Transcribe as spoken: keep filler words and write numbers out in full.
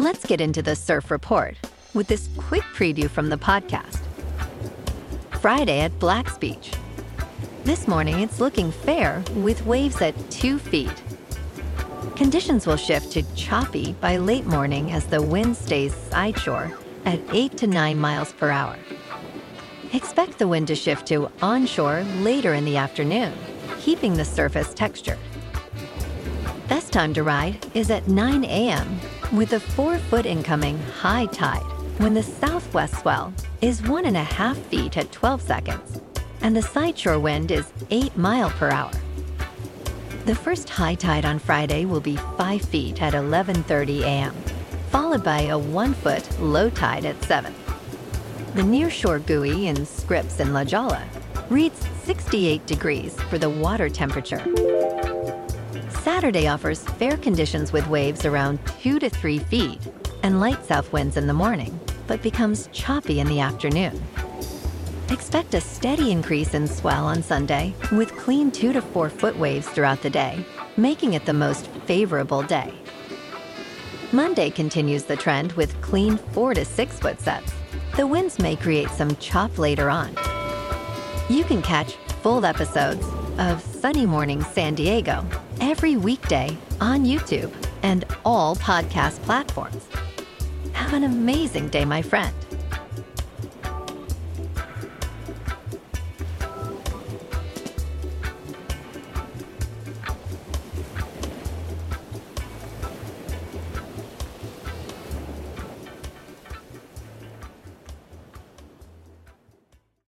Let's get into the surf report with this quick preview from the podcast. Friday at Black's Beach. This morning, it's looking fair with waves at two feet. Conditions will shift to choppy by late morning as the wind stays sideshore at eight to nine miles per hour. Expect the wind to shift to onshore later in the afternoon, keeping the surface textured. Best time to ride is at nine a.m. with a four-foot incoming high tide when the southwest swell is one and a half feet at twelve seconds and the sideshore wind is eight mile per hour. The first high tide on Friday will be five feet at eleven thirty a.m., followed by a one-foot low tide at seven. The nearshore buoy in Scripps and La Jolla reads sixty-eight degrees for the water temperature. Saturday offers fair conditions with waves around two to three feet and light south winds in the morning, but becomes choppy in the afternoon. Expect a steady increase in swell on Sunday with clean two to four foot waves throughout the day, making it the most favorable day. Monday continues the trend with clean four to six foot sets. The winds may create some chop later on. You can catch full episodes of Sunny Morning San Diego every weekday on YouTube and all podcast platforms. Have an amazing day, my friend.